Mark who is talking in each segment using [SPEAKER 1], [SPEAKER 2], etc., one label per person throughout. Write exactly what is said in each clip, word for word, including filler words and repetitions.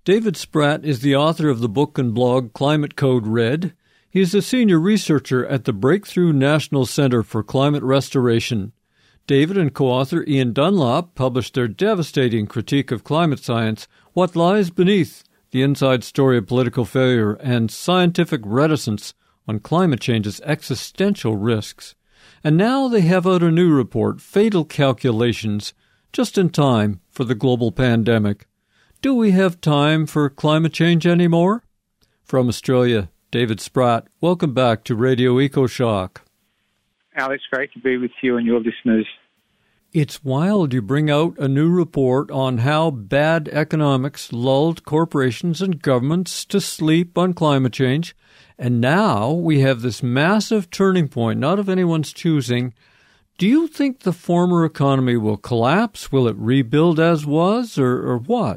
[SPEAKER 1] David Spratt is the author of the book and blog Climate Code Red. He is a senior researcher at the Breakthrough National Center for Climate Restoration. David and co-author Ian Dunlop published their devastating critique of climate science, What Lies Beneath, the Inside Story of Political Failure and Scientific Reticence on Climate Change's Existential Risks. And now they have out a new report, Fatal Calculations, just in time for the global pandemic. Do we have time for climate change anymore? From Australia, David Spratt, welcome back to Radio EcoShock.
[SPEAKER 2] Alex, great to be with you and your listeners.
[SPEAKER 1] It's wild you bring out a new report on how bad economics lulled corporations and governments to sleep on climate change. And now we have this massive turning point, not of anyone's choosing. Do you think the former economy will collapse? Will it rebuild as was, or, or what?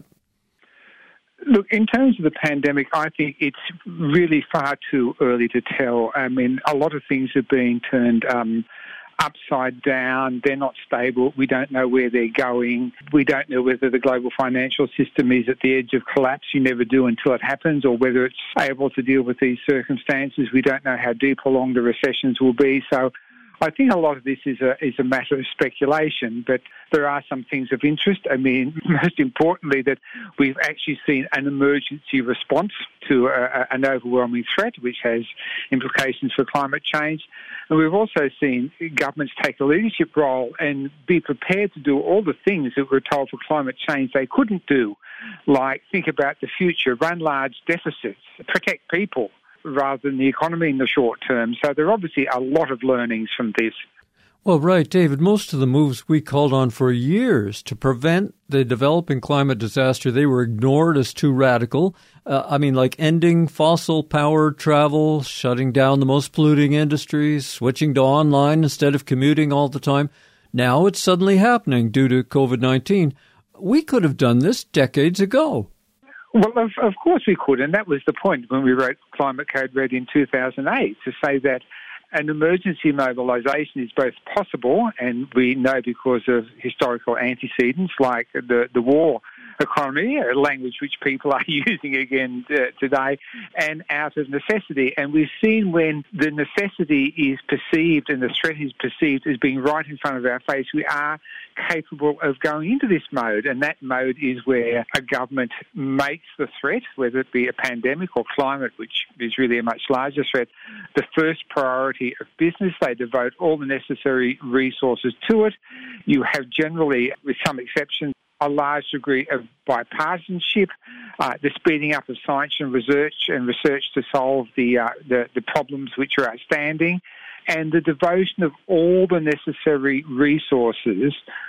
[SPEAKER 2] Look, in terms of the pandemic, I think it's really far too early to tell. I mean, a lot of things are being turned um, upside down. They're not stable. We don't know where they're going. We don't know whether the global financial system is at the edge of collapse. You never do until it happens, or whether it's able to deal with these circumstances. We don't know how deep or long the recessions will be. So I think a lot of this is a is a matter of speculation, but there are some things of interest. I mean, most importantly, that we've actually seen an emergency response to a, an overwhelming threat, which has implications for climate change. And we've also seen governments take a leadership role and be prepared to do all the things that we're told for climate change they couldn't do, like think about the future, run large deficits, protect people, rather than the economy in the short term. So there are obviously a lot of learnings from this.
[SPEAKER 1] Well, right, David, most of the moves we called on for years to prevent the developing climate disaster, they were ignored as too radical. Uh, I mean, like ending fossil-powered travel, shutting down the most polluting industries, switching to online instead of commuting all the time. Now it's suddenly happening due to covid nineteen. We could have done this decades ago.
[SPEAKER 2] Well, of, of course we could, and that was the point when we wrote Climate Code Red in two thousand eight, to say that an emergency mobilisation is both possible, and we know because of historical antecedents like the, the war economy, a language which people are using again uh, today, and out of necessity. And we've seen when the necessity is perceived and the threat is perceived as being right in front of our face, we are capable of going into this mode. And that mode is where a government makes the threat, whether it be a pandemic or climate, which is really a much larger threat, the first priority of business. They devote all the necessary resources to it. You have generally, with some exceptions, a large degree of bipartisanship, uh, the speeding up of science and research and research to solve the, uh, the the problems which are outstanding, and the devotion of all the necessary resources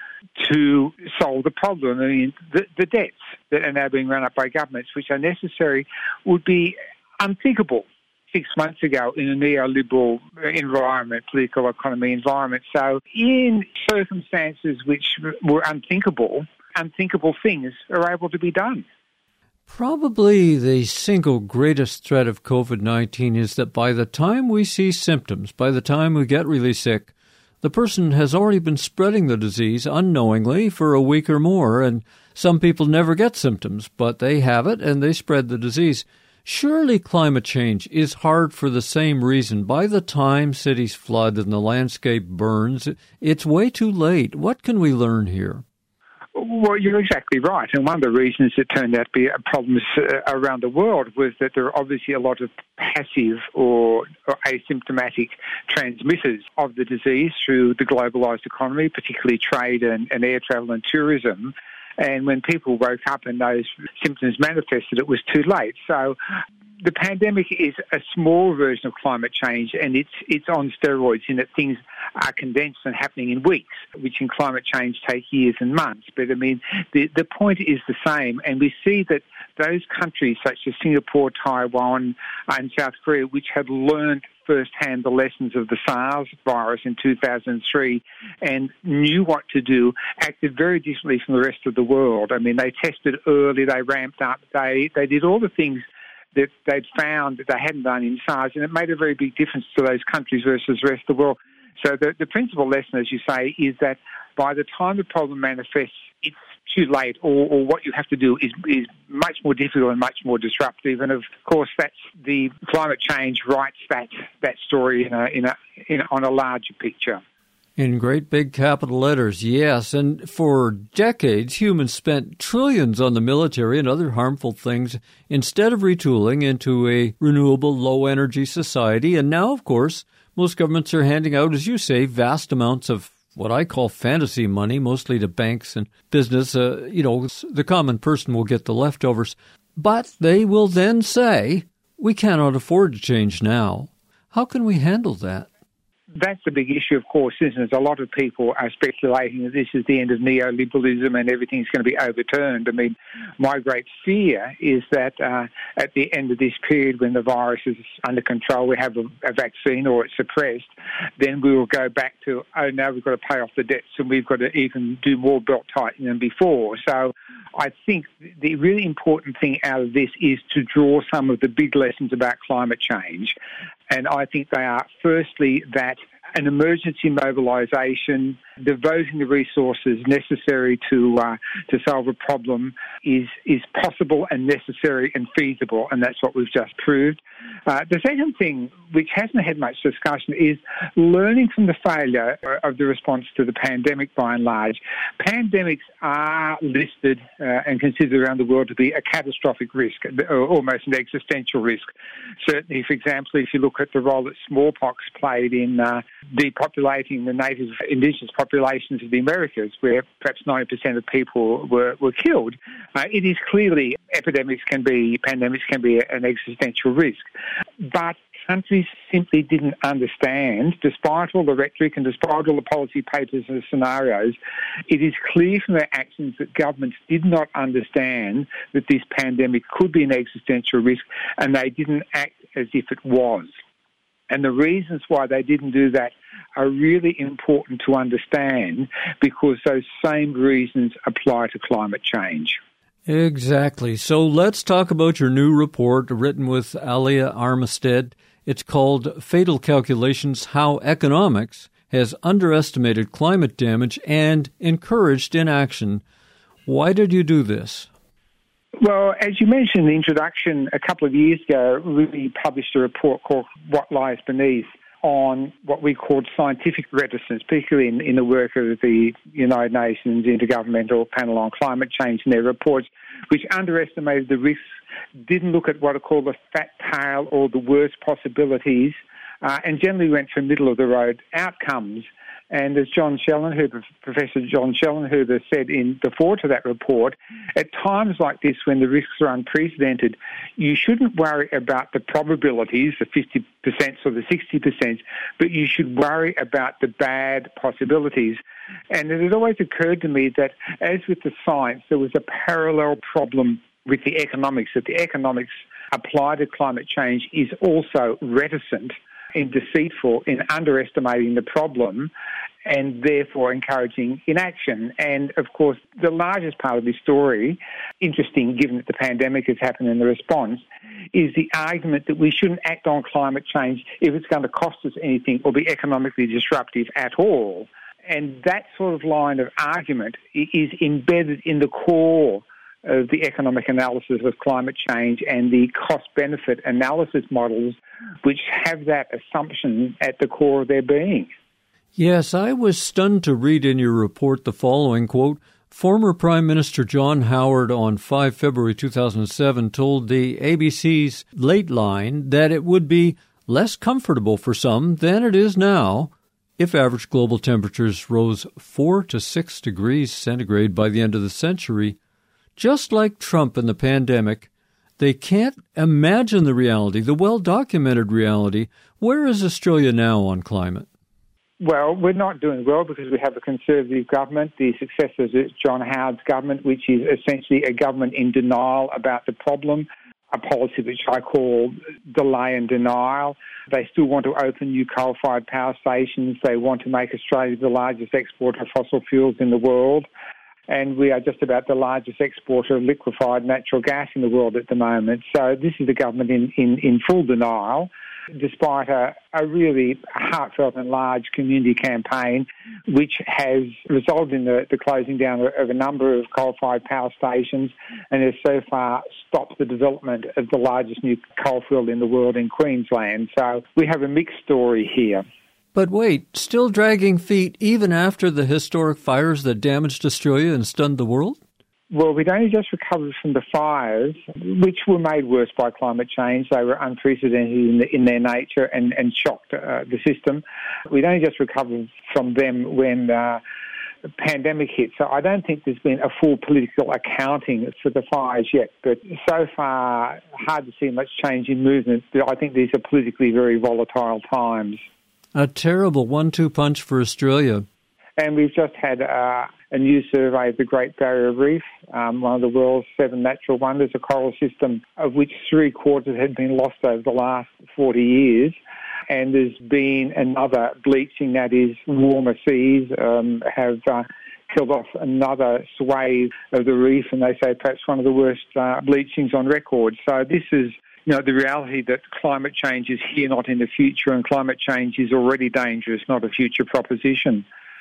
[SPEAKER 2] to solve the problem. I mean, the, the debts that are now being run up by governments, which are necessary, would be unthinkable six months ago in a neoliberal environment, political economy environment. So in circumstances which were unthinkable, unthinkable things are able to be done.
[SPEAKER 1] Probably the single greatest threat of covid nineteen is that by the time we see symptoms, by the time we get really sick, the person has already been spreading the disease unknowingly for a week or more, and some people never get symptoms, but they have it and they spread the disease. Surely climate change is hard for the same reason. By the time cities flood and the landscape burns, it's way too late. What can we learn here?
[SPEAKER 2] Well, you're exactly right. And one of the reasons it turned out to be problems uh, around the world was that there are obviously a lot of passive or, or asymptomatic transmitters of the disease through the globalised economy, particularly trade and, and air travel and tourism. And when people woke up and those symptoms manifested, it was too late. So the pandemic is a small version of climate change, and it's it's on steroids in that things are condensed and happening in weeks, which in climate change take years and months. But I mean, the, the point is the same, and we see that those countries such as Singapore, Taiwan, and South Korea, which had learned firsthand the lessons of the SARS virus in two thousand three and knew what to do, acted very differently from the rest of the world. I mean, they tested early, they ramped up, they, they did all the things that they'd found that they hadn't done in SARS, and it made a very big difference to those countries versus the rest of the world. So the, the principal lesson, as you say, is that by the time the problem manifests, it's too late, or, or what you have to do is, is much more difficult and much more disruptive. And of course, that's the climate change writes that that story in a, in a, in a, on a larger picture.
[SPEAKER 1] In great big capital letters, yes. And for decades, humans spent trillions on the military and other harmful things instead of retooling into a renewable, low-energy society. And now, of course, most governments are handing out, as you say, vast amounts of what I call fantasy money, mostly to banks and business. Uh, you know, the common person will get the leftovers. But they will then say, we cannot afford to change now. How can we handle that?
[SPEAKER 2] That's the big issue, of course, isn't it? A lot of people are speculating that this is the end of neoliberalism and everything's going to be overturned. I mean, my great fear is that uh, at the end of this period, when the virus is under control, we have a, a vaccine or it's suppressed, then we will go back to, oh, now we've got to pay off the debts and we've got to even do more belt-tightening than before. So I think the really important thing out of this is to draw some of the big lessons about climate change. And I think they are, firstly, that an emergency mobilisation, devoting the resources necessary to uh, to solve a problem is is possible and necessary and feasible, and that's what we've just proved. Uh, the second thing, which hasn't had much discussion, is learning from the failure of the response to the pandemic by and large. Pandemics are listed uh, and considered around the world to be a catastrophic risk, or almost an existential risk. Certainly, for example, if you look at the role that smallpox played in uh, depopulating the native indigenous populations of the Americas, where perhaps ninety percent of people were, were killed, uh, it is clearly epidemics can be, pandemics can be an existential risk. But countries simply didn't understand, despite all the rhetoric and despite all the policy papers and the scenarios, it is clear from their actions that governments did not understand that this pandemic could be an existential risk, and they didn't act as if it was. And the reasons why they didn't do that are really important to understand, because those same reasons apply to climate change.
[SPEAKER 1] Exactly. So let's talk about your new report written with Alia Armistead. It's called Fatal Calculations: How Economics Has Underestimated Climate Damage and Encouraged Inaction. Why did you do this?
[SPEAKER 2] Well, as you mentioned in the introduction, a couple of years ago, we published a report called What Lies Beneath on what we called scientific reticence, particularly in, in the work of the United Nations Intergovernmental Panel on Climate Change in their reports, which underestimated the risks, didn't look at what are called the fat tail or the worst possibilities, uh, and generally went for middle-of-the-road outcomes. And as John Schellenhuber, Professor John Schellenhuber said in the foreword to that report, at times like this when the risks are unprecedented, you shouldn't worry about the probabilities, the fifty percent or the sixty percent, but you should worry about the bad possibilities. And it had always occurred to me that, as with the science, there was a parallel problem with the economics, that the economics applied to climate change is also reticent and deceitful in underestimating the problem and therefore encouraging inaction. And, of course, the largest part of this story, interesting given that the pandemic has happened in the response, is the argument that we shouldn't act on climate change if it's going to cost us anything or be economically disruptive at all. And that sort of line of argument is embedded in the core of the economic analysis of climate change and the cost-benefit analysis models, which have that assumption at the core of their being.
[SPEAKER 1] Yes, I was stunned to read in your report the following, quote, former Prime Minister John Howard on the fifth of February two thousand seven told the A B C's Late Line that it would be less comfortable for some than it is now if average global temperatures rose four to six degrees centigrade by the end of the century. Just like Trump and the pandemic, they can't imagine the reality, the well-documented reality. Where is Australia now on climate?
[SPEAKER 2] Well, we're not doing well because we have a Conservative government, the successor of John Howard's government, which is essentially a government in denial about the problem, a policy which I call delay and denial. They still want to open new coal-fired power stations. They want to make Australia the largest exporter of fossil fuels in the world. and we are just about the largest exporter of liquefied natural gas in the world at the moment. So this is the government in, in, in full denial, despite a, a really heartfelt and large community campaign, which has resulted in the, the closing down of a number of coal-fired power stations and has so far stopped the development of the largest new coalfield in the world in Queensland. So we have a mixed story here.
[SPEAKER 1] But wait, still dragging feet even after the historic fires that damaged Australia and stunned the world?
[SPEAKER 2] Well, we'd only just recovered from the fires, which were made worse by climate change. They were unprecedented in, the, in their nature and, and shocked uh, the system. We'd only just recovered from them when uh, the pandemic hit. So I don't think there's been a full political accounting for the fires yet. But so far, hard to see much change in movement. But I think these are politically very volatile times.
[SPEAKER 1] A terrible one two punch for Australia.
[SPEAKER 2] And we've just had uh, a new survey of the Great Barrier Reef, um, one of the world's seven natural wonders, a coral system of which three quarters had been lost over the last forty years. And there's been another bleaching, that is, warmer seas um, have uh, killed off another swathe of the reef, and they say perhaps one of the worst uh, bleachings on record. So this is, you know, the reality that climate change is here, not in the future, and climate change is already dangerous, not a future proposition.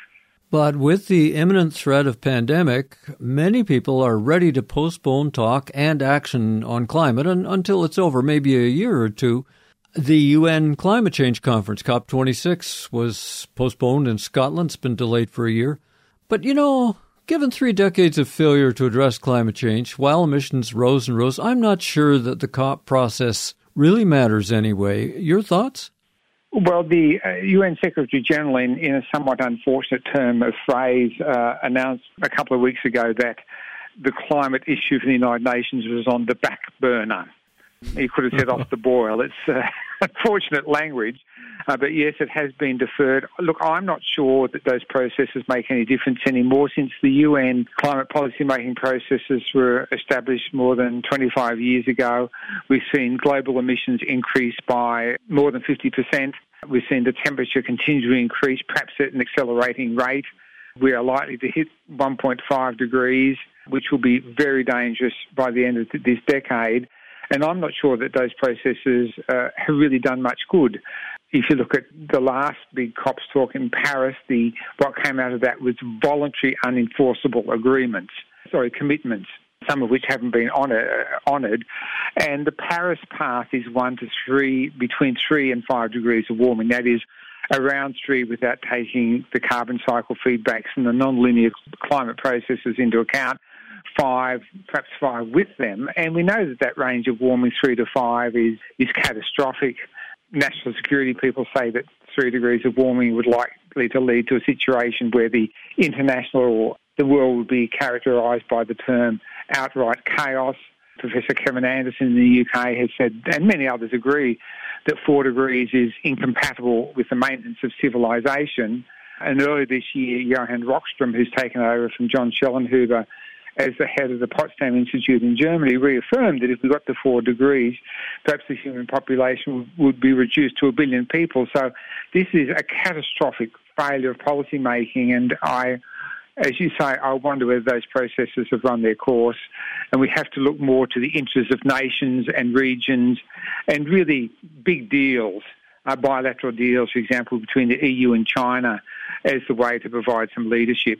[SPEAKER 1] But with the imminent threat of pandemic, many people are ready to postpone talk and action on climate un- until it's over, maybe a year or two. The U N Climate Change Conference, COP twenty-six, was postponed in Scotland. It's been delayed for a year. But, you know, given three decades of failure to address climate change, while emissions rose and rose, I'm not sure that the COP process really matters anyway. Your thoughts?
[SPEAKER 2] Well, the uh, U N Secretary-General, in, in a somewhat unfortunate term of phrase, uh, announced a couple of weeks ago that the climate issue for the United Nations was on the back burner. He could have said off the boil. It's uh, unfortunate language, uh, but yes, it has been deferred. Look, I'm not sure that those processes make any difference anymore since the U N climate policy-making processes were established more than twenty-five years ago. We've seen global emissions increase by more than fifty percent. We've seen the temperature continue to increase, perhaps at an accelerating rate. We are likely to hit one point five degrees, which will be very dangerous by the end of this decade. And I'm not sure that those processes uh, have really done much good. If you look at the last big COPs talk in Paris, the what came out of that was voluntary unenforceable agreements, sorry, commitments, some of which haven't been honoured. And the Paris path is one to three, between three and five degrees of warming. That is around three without taking the carbon cycle feedbacks and the non-linear climate processes into account. Five, perhaps five with them. And we know that that range of warming three to five is, is catastrophic. National security people say that three degrees of warming would likely to lead to a situation where the international or the world would be characterised by the term outright chaos. Professor Kevin Anderson in the U K has said, and many others agree, that four degrees is incompatible with the maintenance of civilisation. And earlier this year, Johan Rockström, who's taken over from John Schellenhuber as the head of the Potsdam Institute in Germany, reaffirmed that if we got to four degrees, perhaps the human population would be reduced to a billion people. So this is a catastrophic failure of policy making, and I, as you say, I wonder whether those processes have run their course, and we have to look more to the interests of nations and regions and really big deals, uh, bilateral deals, for example, between the E U and China, as the way to provide some leadership.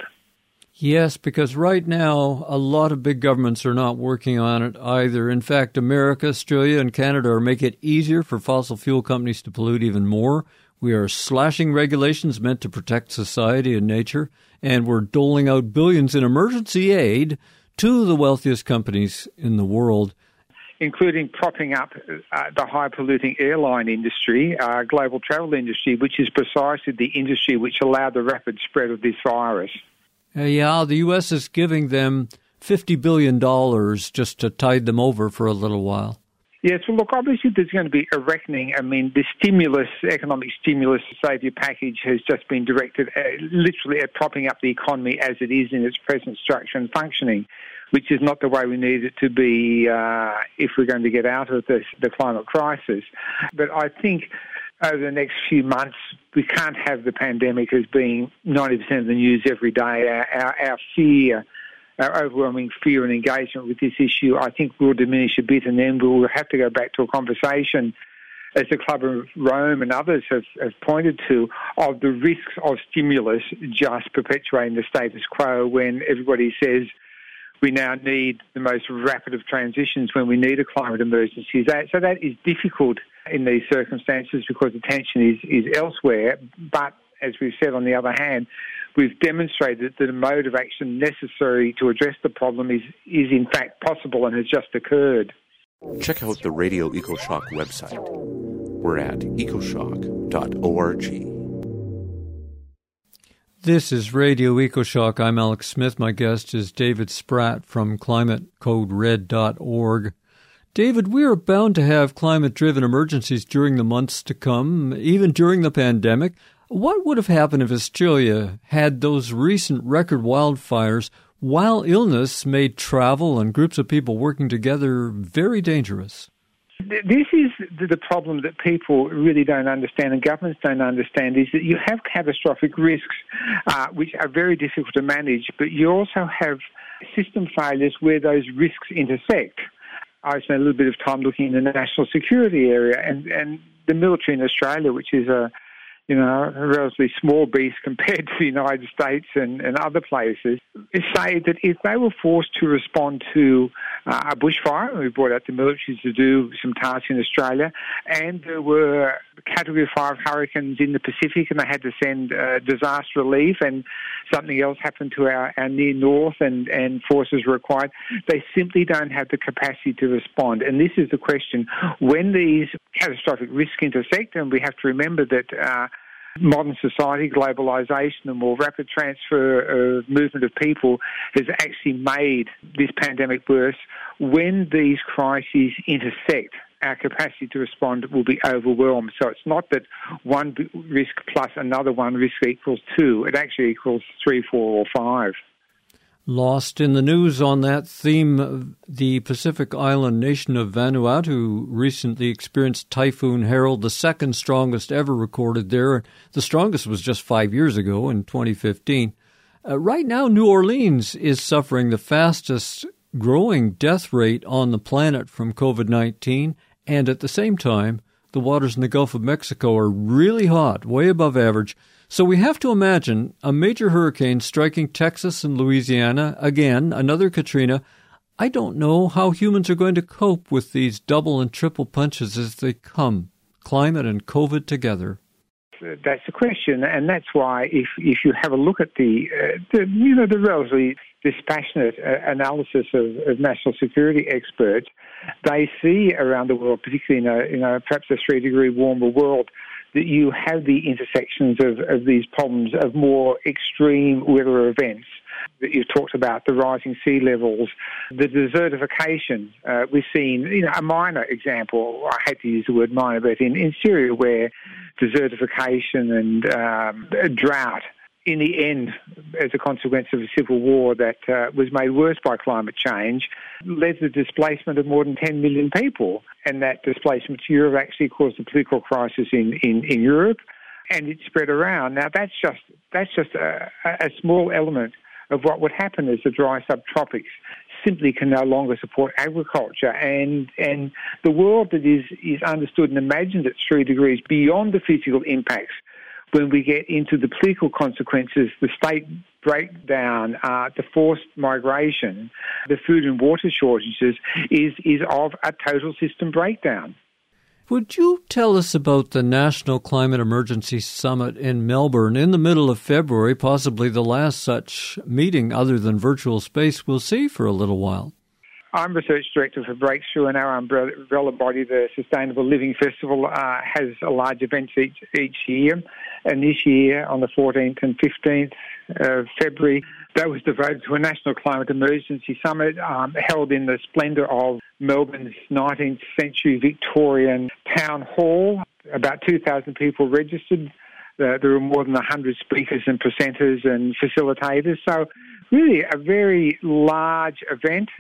[SPEAKER 1] Yes, because right now a lot of big governments are not working on it either. In fact, America, Australia, and Canada are making it easier for fossil fuel companies to pollute even more. We are slashing regulations meant to protect society and nature, and we're doling out billions in emergency aid to the wealthiest companies in the world,
[SPEAKER 2] including propping up uh, the high-polluting airline industry, uh, global travel industry, which is precisely the industry which allowed the rapid spread of this virus.
[SPEAKER 1] Uh, yeah, the U S is giving them fifty billion dollars just to tide them over for a little while.
[SPEAKER 2] Yes, well, look, obviously there's going to be a reckoning. I mean, the stimulus, economic stimulus saviour package has just been directed uh, literally at propping up the economy as it is in its present structure and functioning, which is not the way we need it to be uh, if we're going to get out of this, the climate crisis. But I think over the next few months, we can't have the pandemic as being ninety percent of the news every day. Our, our, our fear our overwhelming fear and engagement with this issue, I think will diminish a bit, and then we'll have to go back to a conversation, as the Club of Rome and others have, have pointed to, of the risks of stimulus just perpetuating the status quo when everybody says we now need the most rapid of transitions when we need a climate emergency. That, so that is difficult in these circumstances because attention is, is elsewhere. But as we've said, on the other hand, we've demonstrated that a mode of action necessary to address the problem is, is in fact possible and has just occurred.
[SPEAKER 3] Check out the Radio EcoShock website. We're at ecoshock dot org.
[SPEAKER 1] This is Radio EcoShock. I'm Alex Smith. My guest is David Spratt from climate code red dot org. David, we are bound to have climate-driven emergencies during the months to come, even during the pandemic. What would have happened if Australia had those recent record wildfires while illness made travel and groups of people working together very dangerous?
[SPEAKER 2] This is the problem that people really don't understand and governments don't understand, is that you have catastrophic risks uh, which are very difficult to manage, but you also have system failures where those risks intersect. I spent a little bit of time looking in the national security area, and, and the military in Australia, which is a you know, a relatively small beast compared to the United States and, and other places, say that if they were forced to respond to uh, a bushfire, and we brought out the military to do some tasks in Australia, and there were Category five hurricanes in the Pacific and they had to send uh, disaster relief, and something else happened to our, our near north and, and forces were required, they simply don't have the capacity to respond. And this is the question. When these catastrophic risks intersect, and we have to remember that uh, modern society, globalisation, and more rapid transfer of movement of people has actually made this pandemic worse. When these crises intersect, our capacity to respond will be overwhelmed. So it's not that one risk plus another one risk equals two. It actually equals three, four, or five.
[SPEAKER 1] Lost in the news on that theme, the Pacific island nation of Vanuatu recently experienced Typhoon Harold, the second strongest ever recorded there. The strongest was just five years ago in twenty fifteen. Uh, right now, New Orleans is suffering the fastest growing death rate on the planet from covid nineteen, and at the same time, the waters in the Gulf of Mexico are really hot, way above average. So we have to imagine a major hurricane striking Texas and Louisiana, again, another Katrina. I don't know how humans are going to cope with these double and triple punches as they come, climate and COVID together.
[SPEAKER 2] That's the question, and that's why if if you have a look at the, uh, the you know, the relatively dispassionate uh, analysis of, of national security experts, they see around the world, particularly in a, in a perhaps a three-degree warmer world, that you have the intersections of, of these problems of more extreme weather events that you've talked about, the rising sea levels, the desertification. Uh, we've seen, you know, a minor example, I hate to use the word minor, but in, in Syria where desertification and um, drought, in the end, as a consequence of a civil war that uh, was made worse by climate change, led to the displacement of more than ten million people. And that displacement to Europe actually caused a political crisis in, in, in Europe, and it spread around. Now, that's just that's just a, a small element of what would happen as the dry subtropics simply can no longer support agriculture. And and the world that is, is understood and imagined at three degrees beyond the physical impacts, when we get into the political consequences, the state breakdown, uh, the forced migration, the food and water shortages, is, is of a total system breakdown.
[SPEAKER 1] Would you tell us about the National Climate Emergency Summit in Melbourne in the middle of February, possibly the last such meeting other than virtual space we'll see for a little while?
[SPEAKER 2] I'm Research Director for Breakthrough, and our umbrella body, the Sustainable Living Festival, uh, has a large event each, each year. And this year, on the fourteenth and fifteenth of February, that was devoted to a National Climate Emergency Summit um, held in the splendour of Melbourne's nineteenth century Victorian Town Hall. About two thousand people registered. Uh, there were more than one hundred speakers and presenters and facilitators. So really a very large event.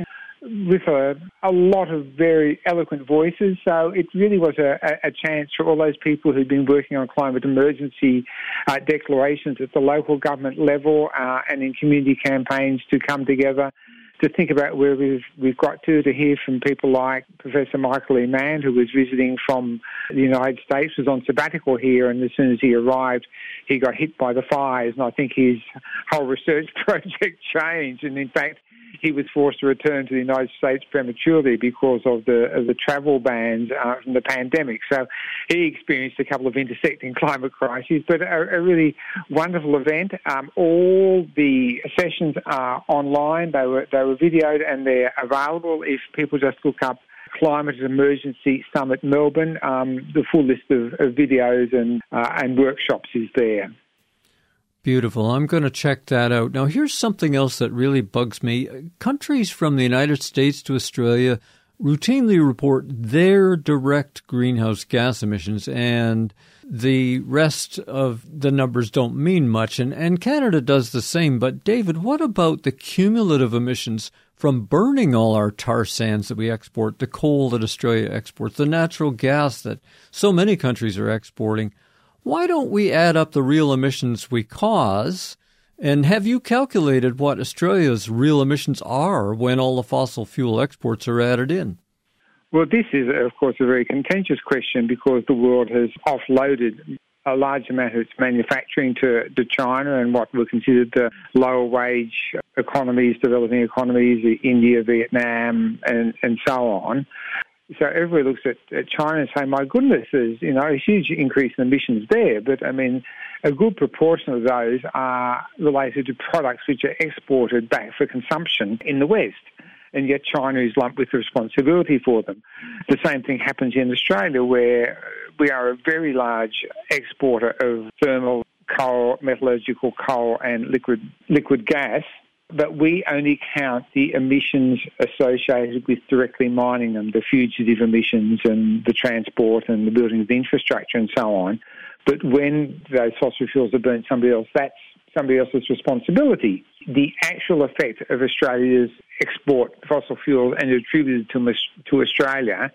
[SPEAKER 2] with a, a lot of very eloquent voices. So it really was a, a chance for all those people who'd been working on climate emergency uh, declarations at the local government level uh, and in community campaigns to come together, to think about where we've we've got to, to hear from people like Professor Michael E. Mann, who was visiting from the United States, was on sabbatical here, and as soon as he arrived, he got hit by the fires, and I think his whole research project changed, and in fact, he was forced to return to the United States prematurely because of the of the travel bans uh, from the pandemic. So he experienced a couple of intersecting climate crises, but a, a really wonderful event. Um, all the sessions are online. They were they were videoed and they're available if people just look up Climate Emergency Summit Melbourne. Um, the full list of, of videos and uh, and workshops is there.
[SPEAKER 1] Beautiful. I'm going to check that out. Now, here's something else that really bugs me. Countries from the United States to Australia routinely report their direct greenhouse gas emissions, and the rest of the numbers don't mean much. And, and Canada does the same. But, David, what about the cumulative emissions from burning all our tar sands that we export, the coal that Australia exports, the natural gas that so many countries are exporting? Why don't we add up the real emissions we cause? And have you calculated what Australia's real emissions are when all the fossil fuel exports are added in?
[SPEAKER 2] Well, this is, of course, a very contentious question because the world has offloaded a large amount of its manufacturing to, to China and what were considered the lower wage economies, developing economies, India, Vietnam, and, and so on. So everybody looks at, at China and say, my goodness, there's, you know, a huge increase in emissions there. But, I mean, a good proportion of those are related to products which are exported back for consumption in the West. And yet China is lumped with the responsibility for them. The same thing happens in Australia, where we are a very large exporter of thermal coal, metallurgical coal and liquid liquid gas. But we only count the emissions associated with directly mining them, the fugitive emissions and the transport and the building of the infrastructure and so on. But when those fossil fuels are burnt somebody else, that's somebody else's responsibility. The actual effect of Australia's export fossil fuels and attributed to, to Australia,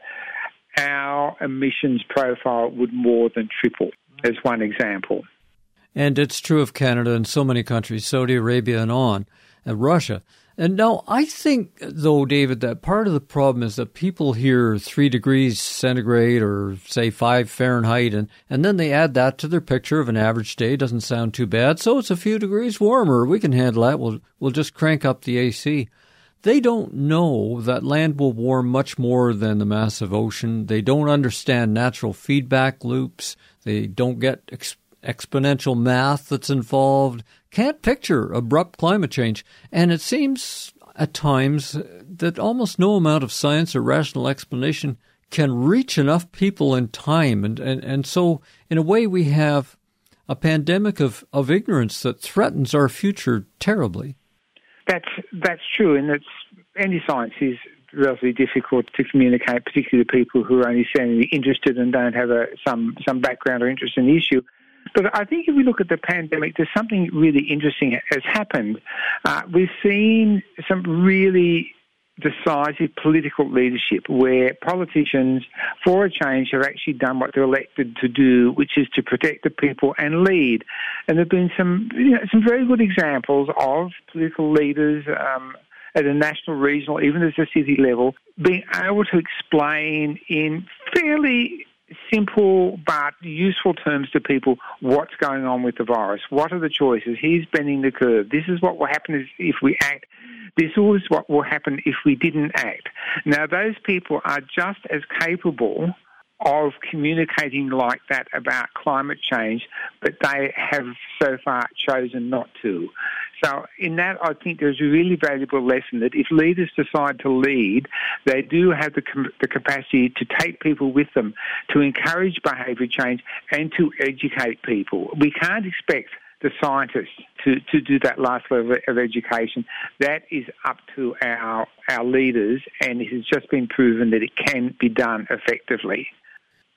[SPEAKER 2] our emissions profile would more than triple, as one example.
[SPEAKER 1] And it's true of Canada and so many countries, Saudi Arabia and on. And Russia. And now I think, though, David, that part of the problem is that people hear three degrees centigrade or, say, five Fahrenheit, and, and then they add that to their picture of an average day. Doesn't sound too bad. So it's a few degrees warmer. We can handle that. We'll, we'll just crank up the A C. They don't know that land will warm much more than the massive ocean. They don't understand natural feedback loops. They don't get ex- exponential math that's involved. Can't picture abrupt climate change. And it seems at times that almost no amount of science or rational explanation can reach enough people in time. And, and, and so, in a way, we have a pandemic of, of ignorance that threatens our future terribly.
[SPEAKER 2] That's that's true, and it's any science is relatively difficult to communicate, particularly to people who are only seemingly interested and don't have a, some some background or interest in the issue. But I think if we look at the pandemic, there's something really interesting has happened. Uh, we've seen some really decisive political leadership where politicians, for a change, have actually done what they're elected to do, which is to protect the people and lead. And there have been some, you know, some very good examples of political leaders um, at a national, regional, even at a city level, being able to explain in fairly simple but useful terms to people what's going on with the virus. What are the choices? Here's bending the curve. This is what will happen if we act. This is what will happen if we didn't act. Now, those people are just as capable of communicating like that about climate change, but they have so far chosen not to. So in that, I think there's a really valuable lesson that if leaders decide to lead, they do have the, the capacity to take people with them, to encourage behaviour change and to educate people. We can't expect the scientists to, to do that last level of education. That is up to our, our leaders, and it has just been proven that it can be done effectively.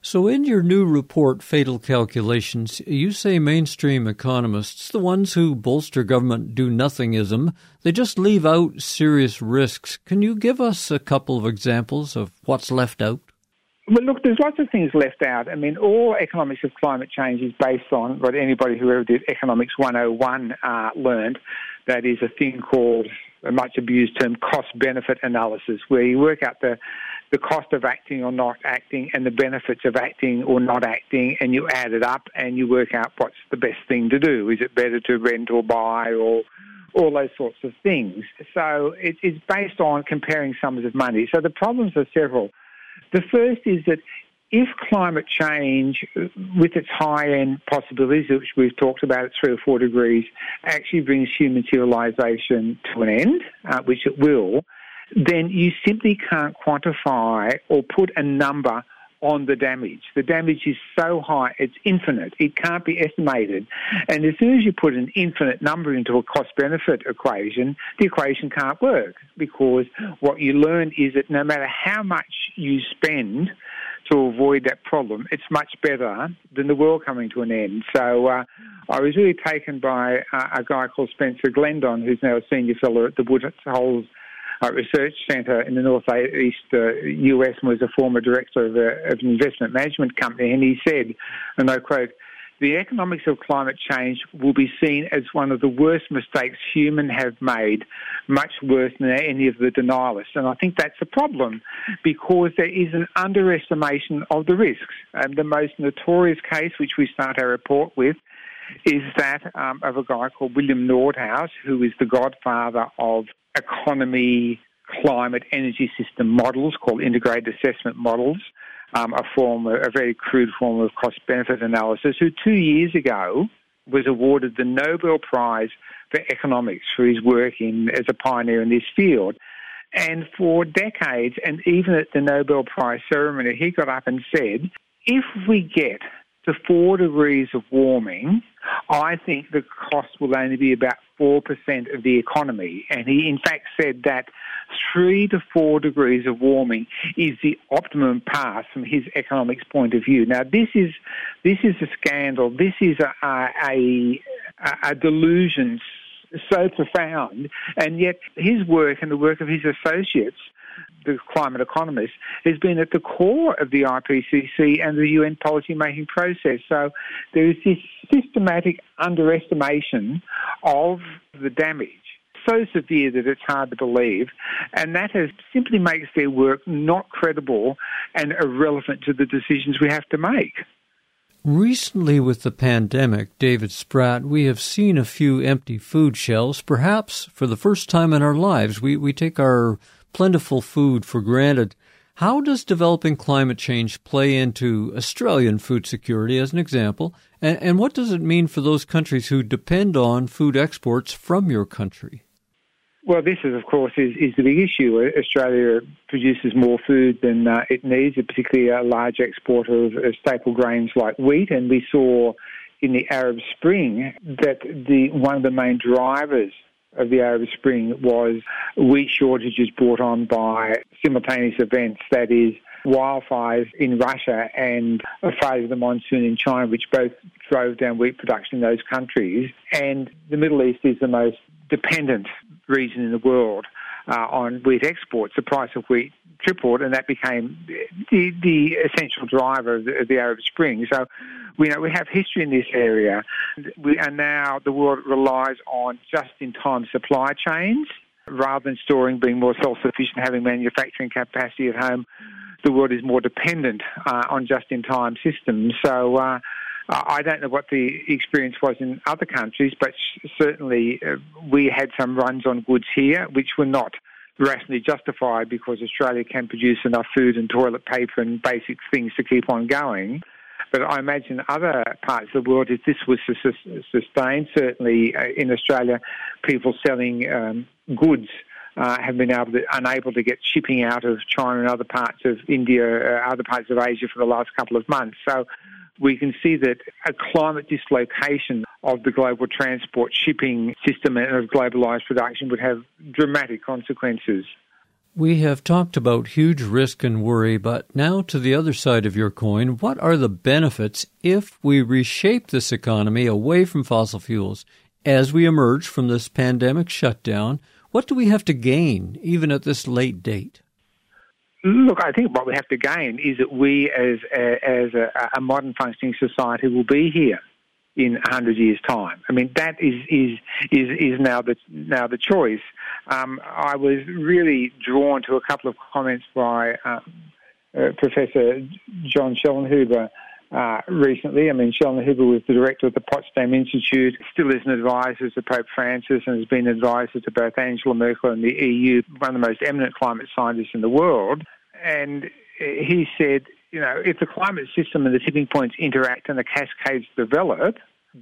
[SPEAKER 1] So in your new report, Fatal Calculations, you say mainstream economists, the ones who bolster government do-nothingism, they just leave out serious risks. Can you give us a couple of examples of what's left out?
[SPEAKER 2] Well, look, there's lots of things left out. I mean, all economics of climate change is based on what anybody who ever did Economics one oh one uh, learned. That is a thing called, a much abused term, cost-benefit analysis, where you work out the the cost of acting or not acting and the benefits of acting or not acting, and you add it up and you work out what's the best thing to do. Is it better to rent or buy or all those sorts of things? So it, it's based on comparing sums of money. So the problems are several. The first is that if climate change, with its high-end possibilities, which we've talked about at three or four degrees, actually brings human civilization to an end, uh, which it will, then you simply can't quantify or put a number on the damage. The damage is so high, it's infinite. It can't be estimated. And as soon as you put an infinite number into a cost-benefit equation, the equation can't work, because what you learn is that no matter how much you spend to avoid that problem, it's much better than the world coming to an end. So uh, I was really taken by uh, a guy called Spencer Glendon, who's now a senior fellow at the Woodholes Uh, Research Centre in the northeast uh, U S, and was a former director of, a, of an investment management company, and he said, and I quote, "The economics of climate change will be seen as one of the worst mistakes humans have made, much worse than any of the denialists." And I think that's a problem, because there is an underestimation of the risks. And the most notorious case, which we start our report with, is that um, of a guy called William Nordhaus, who is the godfather of economy, climate, energy system models called integrated assessment models, um, a form, a very crude form of cost-benefit analysis, who two years ago was awarded the Nobel Prize for Economics for his work in as a pioneer in this field. And for decades, and even at the Nobel Prize ceremony, he got up and said, if we get to four degrees of warming, I think the cost will only be about four percent of the economy. And he, in fact, said that three to four degrees of warming is the optimum path from his economics point of view. Now, this is this is a scandal. This is a, a, a delusion so profound, and yet his work and the work of his associates, the climate economists, has been at the core of the I P C C and the U N policy-making process. So there is this systematic underestimation of the damage, so severe that it's hard to believe, and that has simply makes their work not credible and irrelevant to the decisions we have to make.
[SPEAKER 1] Recently, with the pandemic, David Spratt, we have seen a few empty food shelves. Perhaps for the first time in our lives, we, we take our plentiful food for granted. How does developing climate change play into Australian food security, as an example? And, and what does it mean for those countries who depend on food exports from your country?
[SPEAKER 2] Well, this is, of course, is, is the big issue. Australia produces more food than uh, it needs, particularly a large exporter of, of staple grains like wheat. And we saw in the Arab Spring that the one of the main drivers of the Arab Spring was wheat shortages brought on by simultaneous events, that is, wildfires in Russia and a phase of the monsoon in China, which both drove down wheat production in those countries. And the Middle East is the most dependent region in the world uh, on wheat exports. The price of wheat tripled, and that became the, the essential driver of the, of the Arab Spring. So we know we have history in this area, we, and now the world relies on just-in-time supply chains rather than storing, being more self-sufficient, having manufacturing capacity at home. The world is more dependent uh, on just-in-time systems. So uh, I don't know what the experience was in other countries, but certainly uh, we had some runs on goods here which were not rationally justified because Australia can produce enough food and toilet paper and basic things to keep on going. But I imagine other parts of the world, if this was sustained, certainly uh, in Australia, people selling um, goods Uh, have been able to, unable to get shipping out of China and other parts of India, uh, other parts of Asia for the last couple of months. So we can see that a climate dislocation of the global transport shipping system and of globalised production would have dramatic consequences.
[SPEAKER 1] We have talked about huge risk and worry, but now to the other side of your coin, what are the benefits if we reshape this economy away from fossil fuels as we emerge from this pandemic shutdown? What do we have to gain, even at this late date?
[SPEAKER 2] Look, I think what we have to gain is that we, as a, as a, a modern functioning society, will be here in a hundred years' time. I mean, that is is is, is now the now the choice. Um, I was really drawn to a couple of comments by um, uh, Professor John Schellenhuber uh, recently. I mean, Schellenhuber was the director of the Potsdam Institute, still is an advisor to Pope Francis, and has been an advisor to both Angela Merkel and the E U, one of the most eminent climate scientists in the world. And he said, you know, if the climate system and the tipping points interact and the cascades develop,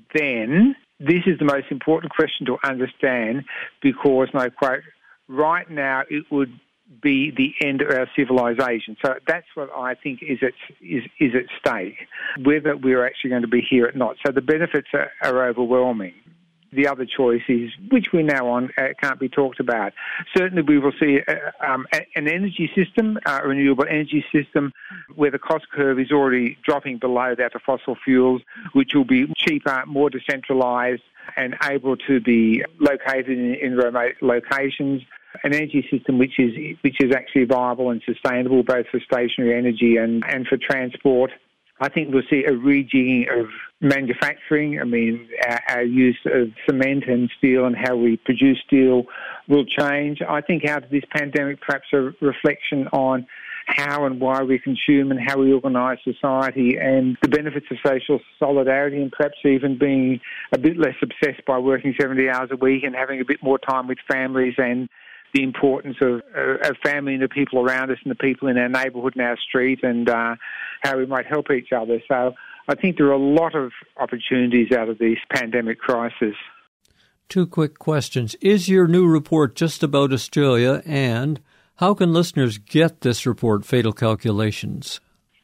[SPEAKER 2] then this is the most important question to understand because, and I quote, right now it would be the end of our civilization. So that's what I think is at, is, is at stake, whether we're actually going to be here or not. So the benefits are, are overwhelming. The other choice is, which we're now on, uh, can't be talked about. Certainly we will see uh, um, an energy system, uh, a renewable energy system, where the cost curve is already dropping below that of fossil fuels, which will be cheaper, more decentralised, and able to be located in, in remote locations. An energy system which is which is actually viable and sustainable, both for stationary energy and, and for transport. I think we'll see a rejigging of manufacturing. I mean, our, our use of cement and steel and how we produce steel will change. I think out of this pandemic, perhaps a reflection on how and why we consume and how we organise society and the benefits of social solidarity, and perhaps even being a bit less obsessed by working seventy hours a week and having a bit more time with families, and the importance of, uh, of family and the people around us and the people in our neighbourhood and our street, and uh, how we might help each other. So I think there are a lot of opportunities out of this pandemic crisis.
[SPEAKER 1] Two quick questions. Is your new report just about Australia? And how can listeners get this report, Fatal Calculations?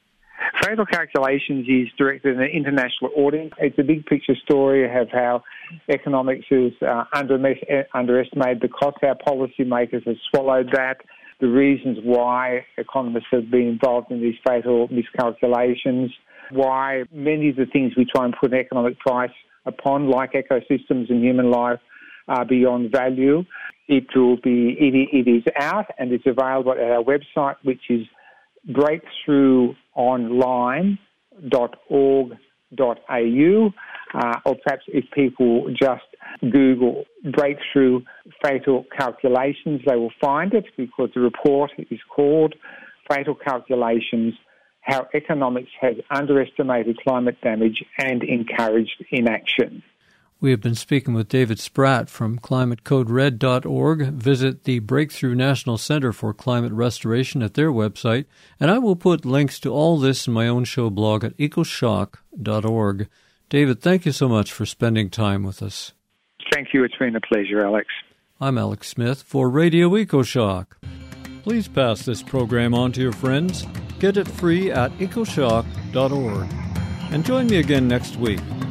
[SPEAKER 2] Fatal Calculations is directed at an international audience. It's a big picture story of how economics has uh, under, underestimated the cost. Our policymakers have swallowed that. The reasons why economists have been involved in these fatal miscalculations, why many of the things we try and put an economic price upon, like ecosystems and human life, are beyond value. It will be, it, it is out and it's available at our website, which is breakthrough online dot org dot a u, uh, or perhaps if people just Google Breakthrough Fatal Calculations, they will find it, because the report is called Fatal Calculations: How Economics Has Underestimated Climate Damage and Encouraged Inaction.
[SPEAKER 1] We have been speaking with David Spratt from climate code red dot org. Visit the Breakthrough National Center for Climate Restoration at their website, and I will put links to all this in my own show blog at ecoshock dot org. David, thank you so much for spending time with us.
[SPEAKER 2] Thank you. It's been a pleasure, Alex.
[SPEAKER 1] I'm Alex Smith for Radio EcoShock. Please pass this program on to your friends. Get it free at ecoshock dot org. And join me again next week